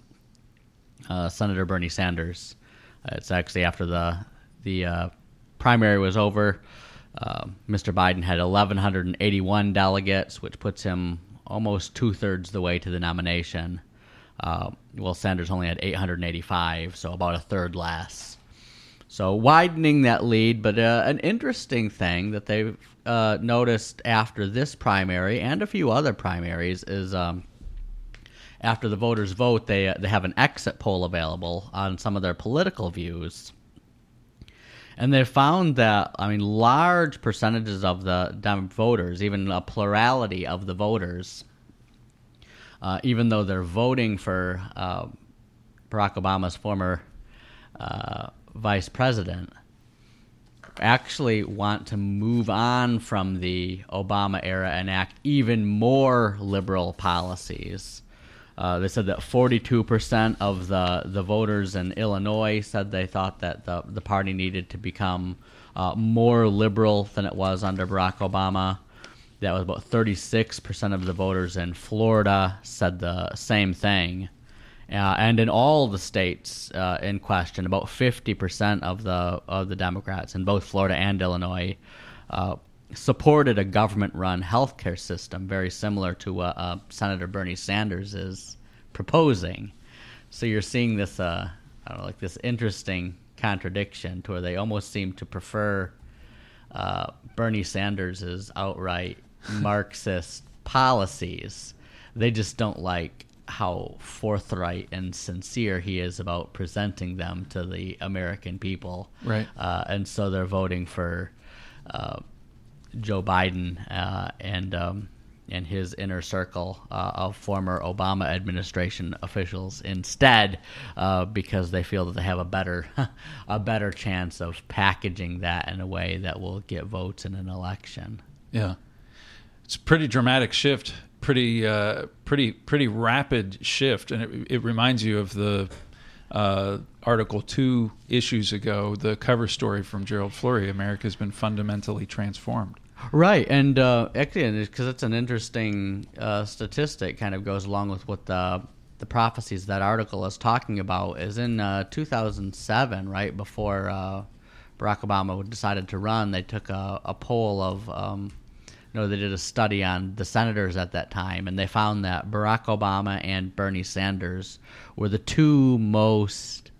S3: uh, Senator Bernie Sanders. Uh, it's actually after the, the uh, primary was over. Uh, Mister Biden had one thousand one hundred eighty-one delegates, which puts him almost two-thirds the way to the nomination. Uh, well, Sanders only had eight hundred eighty-five, so about a third less. So widening that lead, but uh, an interesting thing that they've uh, noticed after this primary and a few other primaries is um, after the voters vote, they, uh, they have an exit poll available on some of their political views. And they found that, I mean, large percentages of the Dem voters, even a plurality of the voters, uh, even though they're voting for uh, Barack Obama's former uh, vice president, actually want to move on from the Obama era and enact even more liberal policies. Uh, they said that forty-two percent of the, the voters in Illinois said they thought that the, the party needed to become uh, more liberal than it was under Barack Obama. That was about thirty-six percent of the voters in Florida said the same thing. Uh, and in all the states uh, in question, about fifty percent of the of the Democrats in both Florida and Illinois uh, supported a government-run healthcare system, very similar to what uh, Senator Bernie Sanders is proposing. So you're seeing this, uh, I don't know, like this interesting contradiction to where they almost seem to prefer uh, Bernie Sanders's outright Marxist policies. They just don't like how forthright and sincere he is about presenting them to the American people.
S2: Right.
S3: Uh, and so they're voting for uh, Joe Biden uh, and um, and his inner circle uh, of former Obama administration officials instead, uh, because they feel that they have a better a better chance of packaging that in a way that will get votes in an election.
S2: Yeah, it's a pretty dramatic shift, pretty uh, pretty pretty rapid shift, and it, it reminds you of the uh, Article Two issues ago, the cover story from Gerald Flurry. America's been fundamentally transformed.
S3: Right, and uh, actually, because it's an interesting uh, statistic, kind of goes along with what the the prophecies that article is talking about. Is in uh, two thousand seven, right before uh, Barack Obama decided to run, they took a, a poll of, um, you know, they did a study on the senators at that time, and they found that Barack Obama and Bernie Sanders were the two most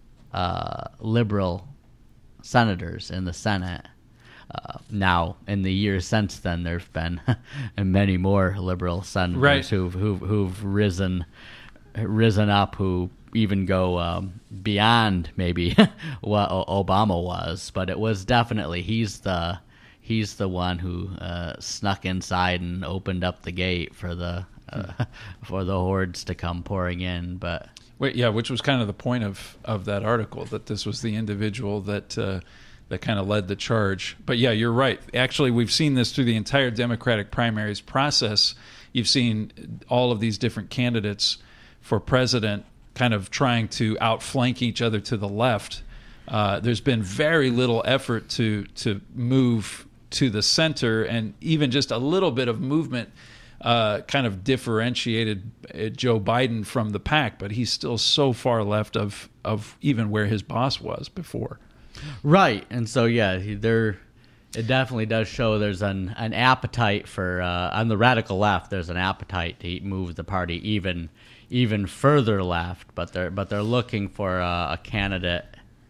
S3: uh, liberal senators in the Senate. Uh, now, in the years since then, there have been many more liberal senators
S2: right.
S3: who've, who've who've risen risen up, who even go um, beyond maybe what Obama was. But it was definitely he's the he's the one who uh, snuck inside and opened up the gate for the uh, for the hordes to come pouring in. But
S2: Wait, yeah, which was kind of the point of, of that article, that this was the individual that. Uh, that kind of led the charge. But yeah, you're right. Actually, we've seen this through the entire Democratic primaries process. You've seen all of these different candidates for president kind of trying to outflank each other to the left. Uh, there's been very little effort to to move to the center, and even just a little bit of movement uh, kind of differentiated Joe Biden from the pack, but he's still so far left of, of even where his boss was before.
S3: Right, and so yeah, there it definitely does show there's an an appetite for uh, on the radical left. There's an appetite to move the party even even further left, but they're but they're looking for a, a candidate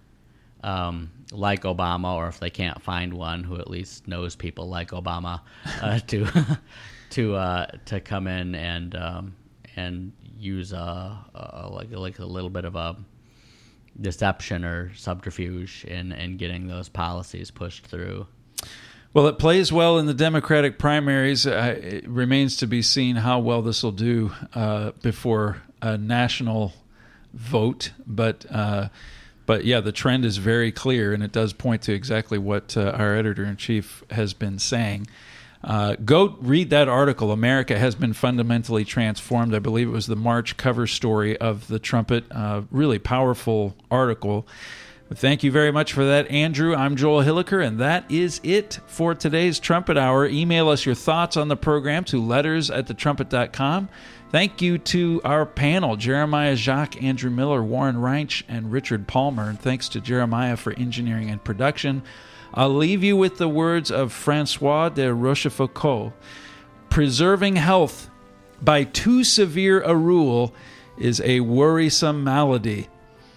S3: um, like Obama, or if they can't find one, who at least knows people like Obama, uh, to to uh, to come in and um, and use a, a like like a little bit of a deception or subterfuge in, in getting those policies pushed through.
S2: Well, it plays well in the Democratic primaries. Uh, it remains to be seen how well this will do uh, before a national vote. But, uh, but yeah, the trend is very clear, and it does point to exactly what uh, our editor-in-chief has been saying. Uh, go read that article. America has been fundamentally transformed. I believe it was the March cover story of the Trumpet. Uh, really powerful article. But thank you very much for that, Andrew. I'm Joel Hilliker, and that is it for today's Trumpet Hour. Email us your thoughts on the program to letters at the trumpet dot com. Thank you to our panel, Jeremiah Jacques, Andrew Miller, Warren Reinsch, and Richard Palmer. And thanks to Jeremiah for engineering and production. I'll leave you with the words of Francois de Rochefoucauld. Preserving health by too severe a rule is a worrisome malady.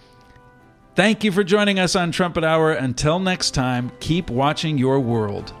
S2: Thank you for joining us on Trumpet Hour. Until next time, keep watching your world.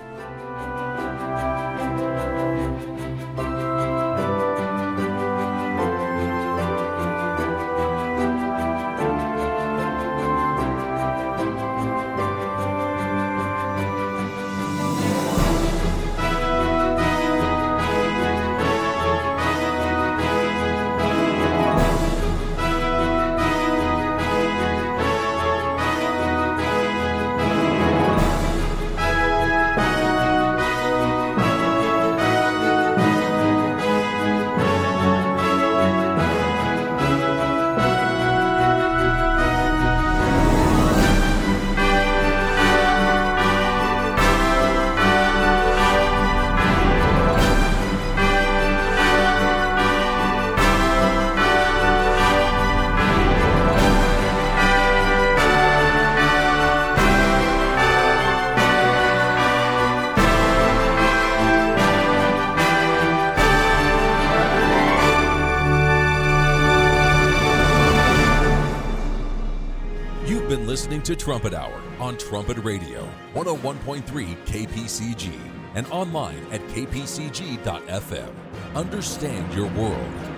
S1: Listening to Trumpet Hour on Trumpet Radio, one oh one point three K P C G, and online at k p c g dot f m. Understand your world.